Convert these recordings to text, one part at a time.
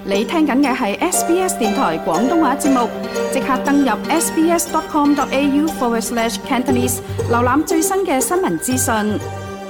你聽緊嘅係 SBS 電台廣東話節目，即刻登入 sbs.com.au/Cantonese 瀏覽最新嘅新聞資訊。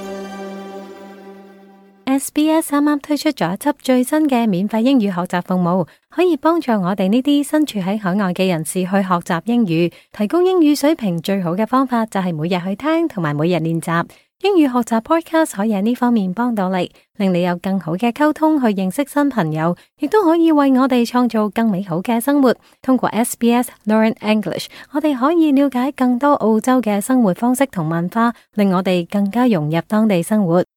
SBS 啱啱推出咗一輯最新嘅免費英語學習服務，可以幫助我哋呢啲身處喺海外嘅人士去學習英語。提高英語水平最好嘅方法就係每日去聽同埋每日練習。英語學習 podcast 可以喺呢方面幫到你，令你有更好嘅溝通去認識新朋友，亦都可以為我哋創造更美好嘅生活。通過 SBS Learn English， 我哋可以了解更多澳洲嘅生活方式同文化，令我哋更加融入當地生活。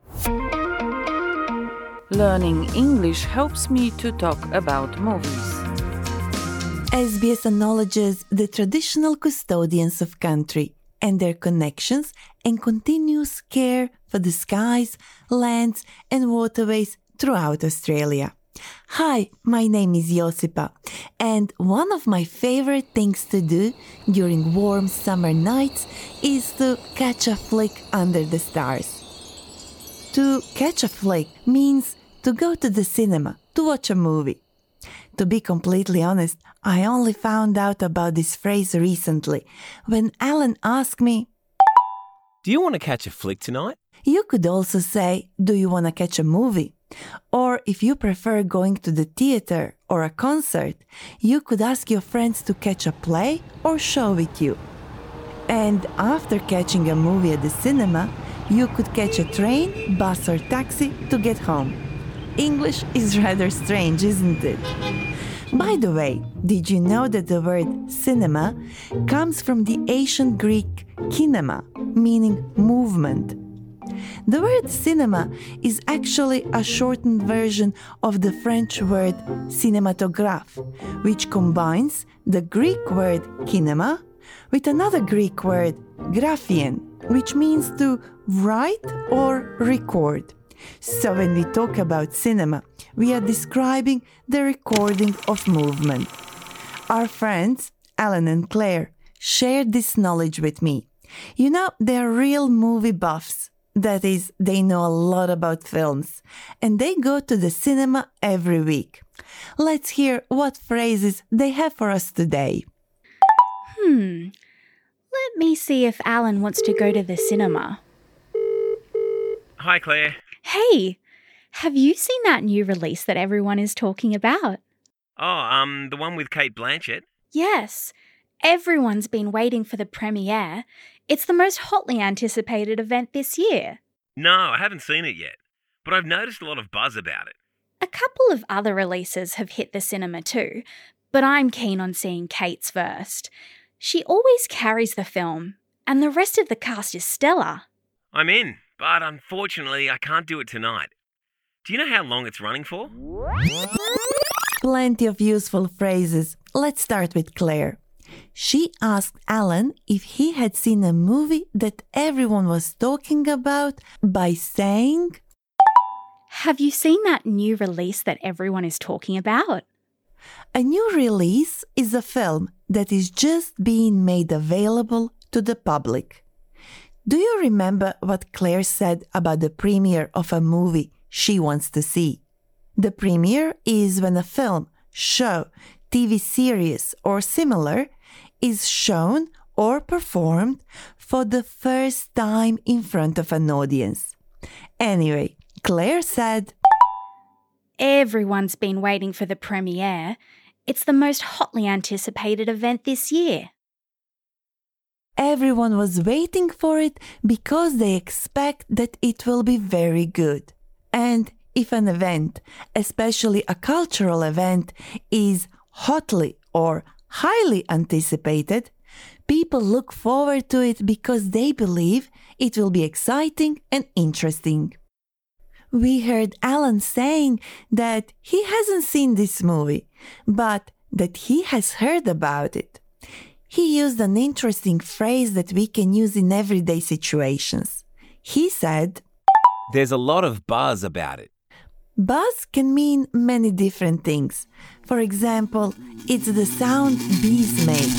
Learning English helps me to talk about movies. SBS acknowledges the traditional custodians of country and their connections and continuous care for the skies, lands and waterways throughout Australia. Hi, my name is Josipa, and one of my favorite things to do during warm summer nights is to catch a flick under the stars. To catch a flick means to go to the cinema to watch a movie. To be completely honest, I only found out about this phrase recently when Alan asked me, "Do you want to catch a flick tonight?" You could also say, "Do you want to catch a movie?" Or if you prefer going to the theater or a concert, you could ask your friends to catch a play or show with you. And after catching a movie at the cinema, you could catch a train, bus or taxi to get home. English is rather strange, isn't it? By the way, did you know that the word cinema comes from the ancient Greek kinema, meaning movement? The word cinema is actually a shortened version of the French word cinématographe, which combines the Greek word kinema with another Greek word graphien, which means to write or record. So when we talk about cinema, we are describing the recording of movement. Our friends, Alan and Claire, shared this knowledge with me. You know, they're real movie buffs. That is, they know a lot about films, and they go to the cinema every week. Let's hear what phrases they have for us today. Let me see if Alan wants to go to the cinema. Hi, Claire. Hey, have you seen that new release that everyone is talking about? Oh, the one with Kate Blanchett? Yes, everyone's been waiting for the premiere. It's the most hotly anticipated event this year. No, I haven't seen it yet, but I've noticed a lot of buzz about it. A couple of other releases have hit the cinema too, but I'm keen on seeing Kate's first. She always carries the film, and the rest of the cast is stellar. I'm in, but unfortunately I can't do it tonight. Do you know how long it's running for? Plenty of useful phrases. Let's start with Claire. She asked Alan if he had seen a movie that everyone was talking about by saying, Have you seen that new release that everyone is talking about? A new release is a film that is just being made available to the public. Do you remember what Claire said about the premiere of a movie she wants to see? The premiere is when a film, show, TV series or similar is shown or performed for the first time in front of an audience. Anyway, Claire said, Everyone's been waiting for the premiere. It's the most hotly anticipated event this year. Everyone was waiting for it because they expect that it will be very good. And if an event, especially a cultural event, is hotly or highly anticipated, people look forward to it because they believe it will be exciting and interesting. We heard Alan saying that he hasn't seen this movie, but that he has heard about it. He used an interesting phrase that we can use in everyday situations. He said, There's a lot of buzz about it. Buzz can mean many different things. For example, it's the sound bees make.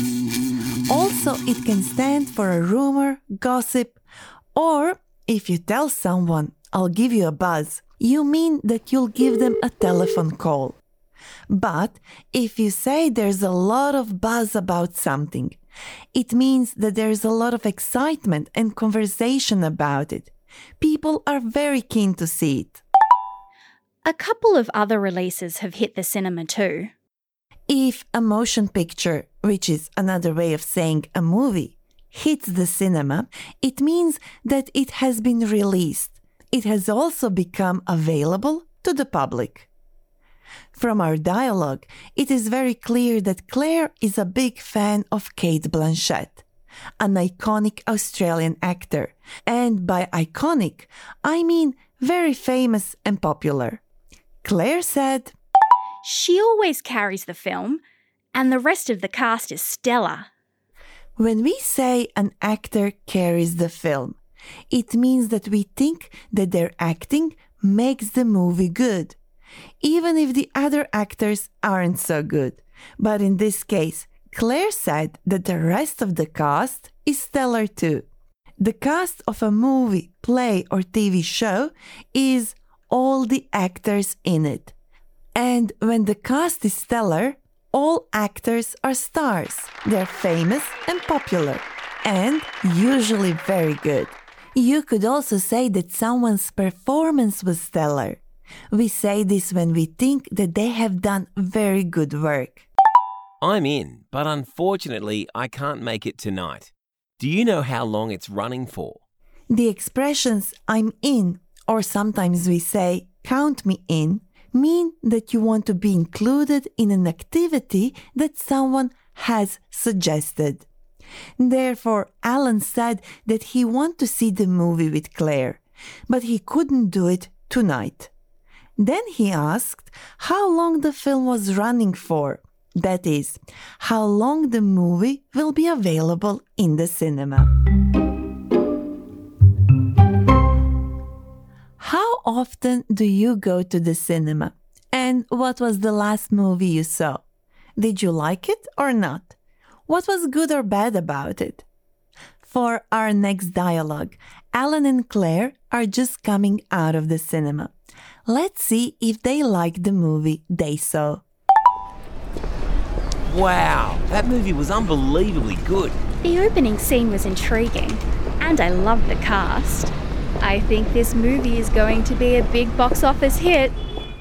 Also, it can stand for a rumor, gossip, or if you tell someone, I'll give you a buzz, you mean that you'll give them a telephone call. But if you say there's a lot of buzz about something, it means that there's a lot of excitement and conversation about it. People are very keen to see it. A couple of other releases have hit the cinema too. If a motion picture, which is another way of saying a movie, hits the cinema, it means that it has been released. It has also become available to the public. From our dialogue, it is very clear that Claire is a big fan of Cate Blanchett, an iconic Australian actor. And by iconic, I mean very famous and popular. Claire said, She always carries the film, and the rest of the cast is stellar. When we say an actor carries the film, it means that we think that their acting makes the movie good, even if the other actors aren't so good. But in this case, Claire said that the rest of the cast is stellar too. The cast of a movie, play, or TV show is all the actors in it. And when the cast is stellar, all actors are stars. They're famous and popular, and usually very good. You could also say that someone's performance was stellar. We say this when we think that they have done very good work. I'm in, but unfortunately I can't make it tonight. Do you know how long it's running for? The expressions I'm in, or sometimes we say count me in, mean that you want to be included in an activity that someone has suggested. Therefore, Alan said that he wanted to see the movie with Claire, but he couldn't do it tonight. Then he asked how long the film was running for. That is, how long the movie will be available in the cinema. How often do you go to the cinema? And what was the last movie you saw? Did you like it or not? What was good or bad about it? For our next dialogue, Alan and Claire are just coming out of the cinema. Let's see if they liked the movie they saw. Wow, that movie was unbelievably good. The opening scene was intriguing, and I loved the cast. I think this movie is going to be a big box office hit.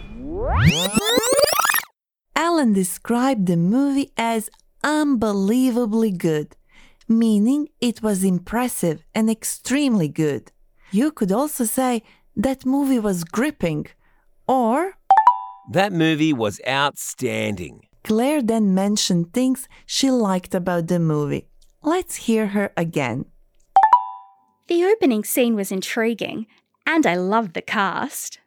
Alan described the movie as unbelievably good, meaning it was impressive and extremely good. You could also say that movie was gripping, or that movie was outstanding. Claire then mentioned things she liked about the movie. Let's hear her again. The opening scene was intriguing, and I loved the cast.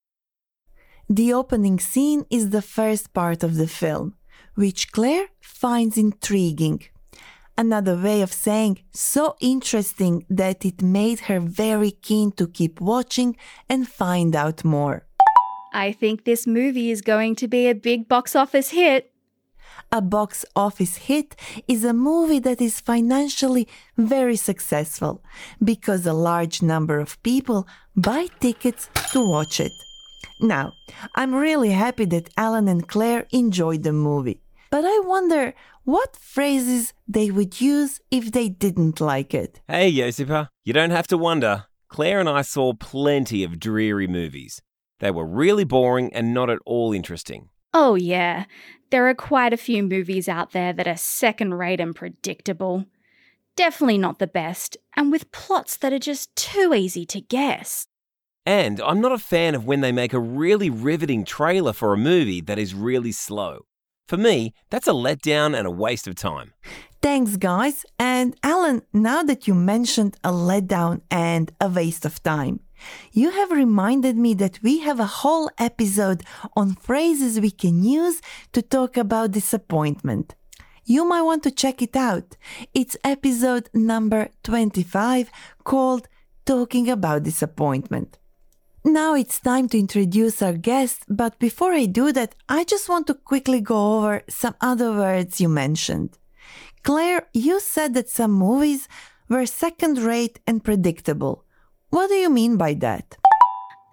The opening scene is the first part of the film, which Claire finds intriguing. Another way of saying so interesting that it made her very keen to keep watching and find out more. I think this movie is going to be a big box office hit. A box office hit is a movie that is financially very successful because a large number of people buy tickets to watch it. Now, I'm really happy that Alan and Claire enjoyed the movie, but I wonder what phrases they would use if they didn't like it. Hey, Josipa, you don't have to wonder. Claire and I saw plenty of dreary movies. They were really boring and not at all interesting. Oh yeah, there are quite a few movies out there that are second-rate and predictable. Definitely not the best, and with plots that are just too easy to guess. And I'm not a fan of when they make a really riveting trailer for a movie that is really slow. For me, that's a letdown and a waste of time. Thanks, guys. And Alan, now that you mentioned a letdown and a waste of time, you have reminded me that we have a whole episode on phrases we can use to talk about disappointment. You might want to check it out. It's episode number 25 called Talking About Disappointment. Now it's time to introduce our guest, but before I do that, I just want to quickly go over some other words you mentioned. Claire, you said that some movies were second-rate and predictable. What do you mean by that?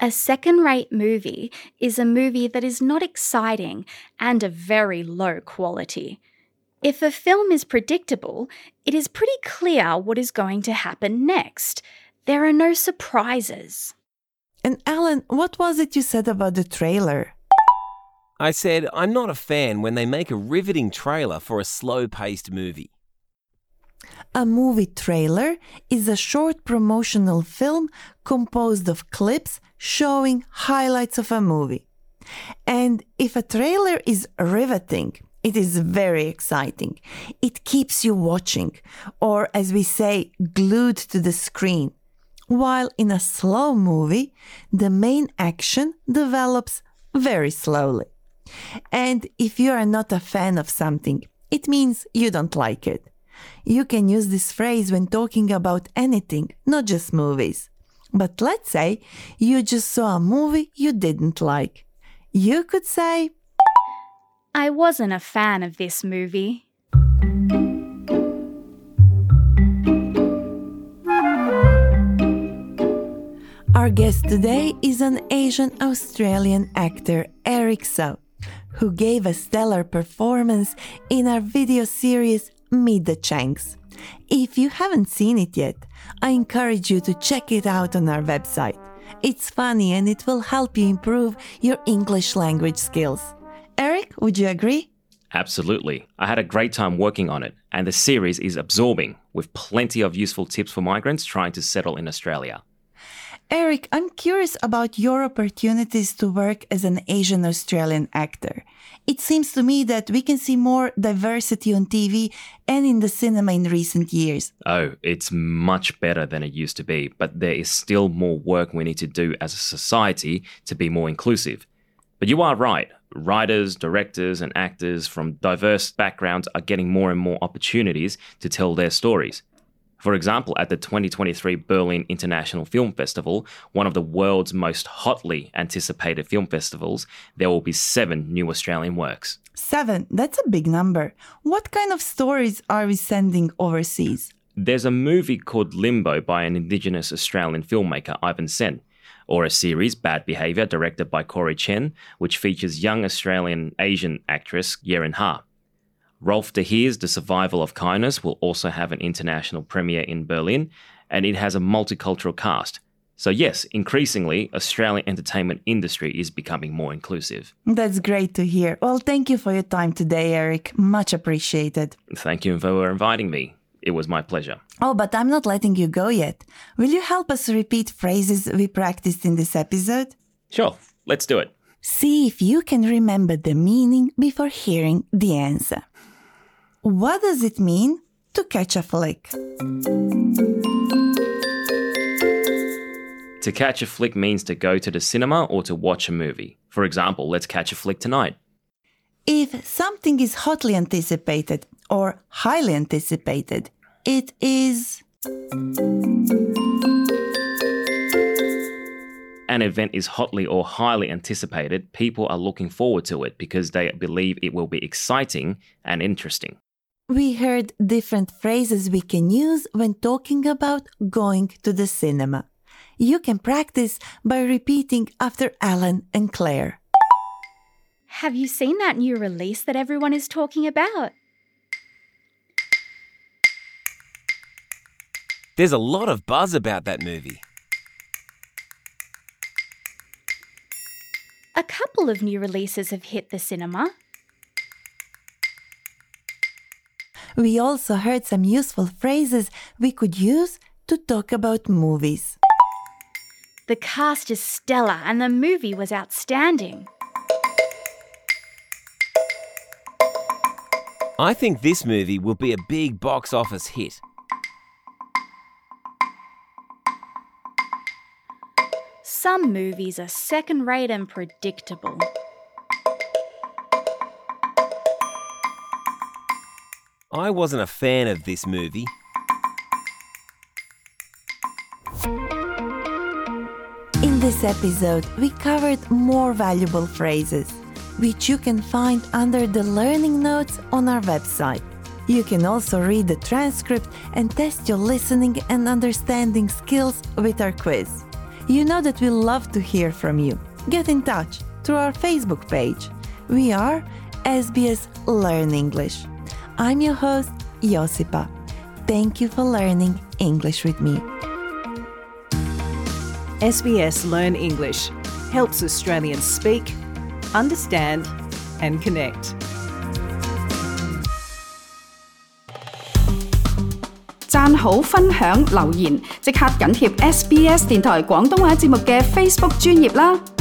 A second-rate movie is a movie that is not exciting and of very low quality. If a film is predictable, it is pretty clear what is going to happen next. There are no surprises. And Alan, what was it you said about the trailer? I said I'm not a fan when they make a riveting trailer for a slow-paced movie. A movie trailer is a short promotional film composed of clips showing highlights of a movie. And if a trailer is riveting, it is very exciting. It keeps you watching, or as we say, glued to the screen. While in a slow movie, the main action develops very slowly. And if you are not a fan of something, it means you don't like it. You can use this phrase when talking about anything, not just movies. But let's say you just saw a movie you didn't like. You could say, I wasn't a fan of this movie. Our guest today is an Asian-Australian actor, Eric So, who gave a stellar performance in our video series Meet the Changs. If you haven't seen it yet, I encourage you to check it out on our website. It's funny and it will help you improve your English language skills. Eric, would you agree? Absolutely. I had a great time working on it, and the series is absorbing, with plenty of useful tips for migrants trying to settle in Australia. Eric, I'm curious about your opportunities to work as an Asian Australian actor. It seems to me that we can see more diversity on TV and in the cinema in recent years. Oh, it's much better than it used to be, but there is still more work we need to do as a society to be more inclusive. But you are right. Writers, directors, and actors from diverse backgrounds are getting more and more opportunities to tell their stories. For example, at the 2023 Berlin International Film Festival, one of the world's most hotly anticipated film festivals, there will be 7 new Australian works. 7? That's a big number. What kind of stories are we sending overseas? There's a movie called Limbo by an Indigenous Australian filmmaker, Ivan Sen, or a series, Bad Behaviour, directed by Corey Chen, which features young Australian Asian actress Yeren Ha. Rolf de Heer's The Survival of Kindness will also have an international premiere in Berlin, and it has a multicultural cast. So yes, increasingly, Australian entertainment industry is becoming more inclusive. That's great to hear. Well, thank you for your time today, Eric. Much appreciated. Thank you for inviting me. It was my pleasure. Oh, but I'm not letting you go yet. Will you help us repeat phrases we practiced in this episode? Sure, let's do it. See if you can remember the meaning before hearing the answer. What does it mean to catch a flick? To catch a flick means to go to the cinema or to watch a movie. For example, let's catch a flick tonight. If something is hotly anticipated or highly anticipated, it is... An event is hotly or highly anticipated. People are looking forward to it because they believe it will be exciting and interesting. We heard different phrases we can use when talking about going to the cinema. You can practice by repeating after Alan and Claire. Have you seen that new release that everyone is talking about? There's a lot of buzz about that movie. A couple of new releases have hit the cinema. We also heard some useful phrases we could use to talk about movies. The cast is stellar and the movie was outstanding. I think this movie will be a big box office hit. Some movies are second-rate and predictable. I wasn't a fan of this movie. In this episode, we covered more valuable phrases, which you can find under the learning notes on our website. You can also read the transcript and test your listening and understanding skills with our quiz. You know that we love to hear from you. Get in touch through our Facebook page. We are SBS Learn English. I'm your host, Josipa. Thank you for learning English with me. SBS Learn English helps Australians speak, understand and connect. 讚好、分享、留言，即刻緊貼SBS 電台廣東話節目嘅 Facebook 專頁啦！